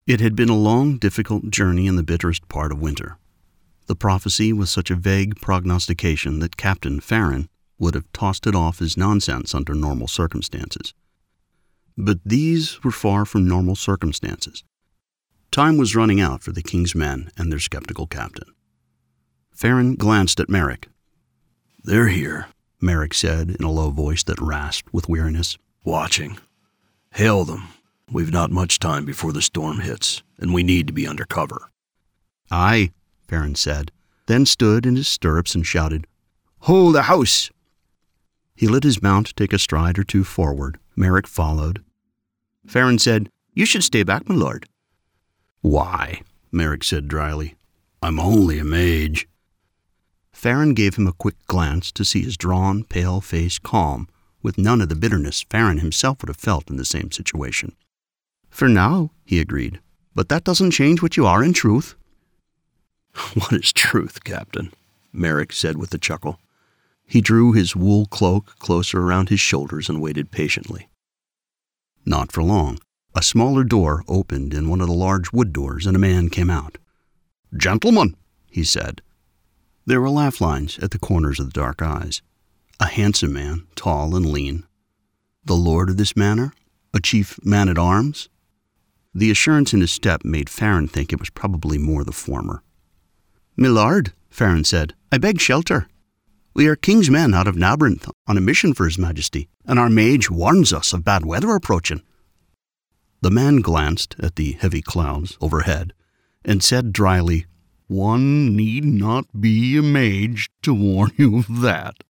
It had been a long, difficult journey in the bitterest part of winter. The prophecy was such a vague prognostication that Captain Farron would have tossed it off as nonsense under normal circumstances. But these were far from normal circumstances. Time was running out for the King's men and their skeptical captain. Farron glanced at Merrick. "They're here," Merrick said in a low voice that rasped with weariness. "Watching. Hail them. We've not much time before the storm hits, and we need to be under cover." "Aye," Farron said, then stood in his stirrups and shouted, "Hold the house!" He let his mount take a stride or two forward. Merrick followed. Farron said, "You should stay back, my lord." "Why?" Merrick said dryly. "I'm only a mage." Farron gave him a quick glance to see his drawn, pale face calm, with none of the bitterness Farron himself would have felt in the same situation. "For now," he agreed, "but that doesn't change what you are in truth." "What is truth, Captain?" Merrick said with a chuckle. He drew his wool cloak closer around his shoulders and waited patiently. Not for long. A smaller door opened in one of the large wood doors, and a man came out. "Gentlemen," he said. There were laugh lines at the corners of the dark eyes. A handsome man, tall and lean. The lord of this manor? A chief man-at-arms? The assurance in his step made Farron think it was probably more the former. "My lord," Farron said, "I beg shelter. We are King's men out of Nabrinth on a mission for His Majesty, and our mage warns us of bad weather approaching." The man glanced at the heavy clouds overhead and said dryly, "One need not be a mage to warn you of that."